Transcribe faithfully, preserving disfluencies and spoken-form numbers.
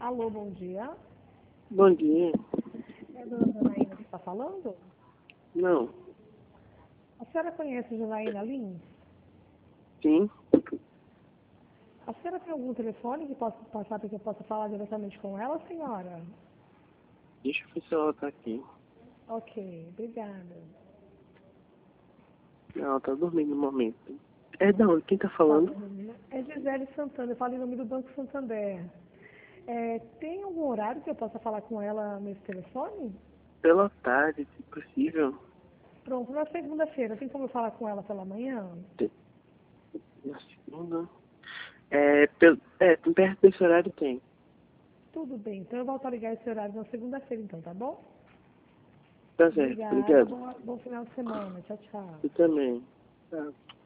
Alô, bom dia. Bom dia. É a dona Janaína que está falando? Não. A senhora conhece Janaína Lins? Sim. A senhora tem algum telefone que possa passar para que eu possa falar diretamente com ela, senhora? Deixa eu ver se ela tá aqui. Ok, obrigada. Não, ela tá dormindo no momento. É da onde? Quem tá Tá falando? bom, menina. É Gisele Santana, eu falo em nome do Banco Santander. É, tem algum horário que eu possa falar com ela nesse telefone? Pela tarde, se possível. Pronto, na segunda-feira, tem como eu falar com ela pela manhã? Te- Na segunda. É, pel... é, perto desse horário tem. Tudo bem, então eu volto a ligar esse horário na segunda-feira, então, tá bom? Tá certo, Obrigada, obrigado. bom, bom final de semana. Tchau, tchau. Eu também. Tá.